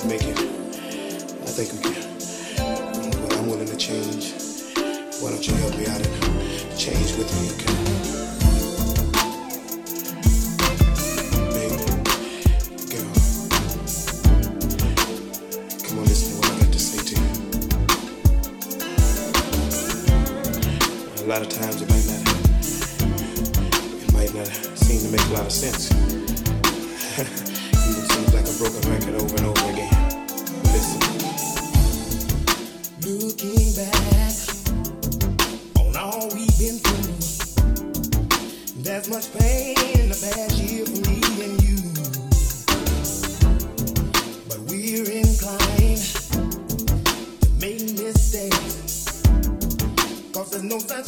make it. I think we can. But I'm willing to change. Why don't you help me out and change with me, okay? Baby, girl, come on, listen to what I got to say to you. A lot of times it might not seem to make a lot of sense. Even seems like a broken record over and over again. Listen. Looking back on all we've been through, there's much pain in the past year for me and you. But we're inclined to make mistakes, 'cause there's no such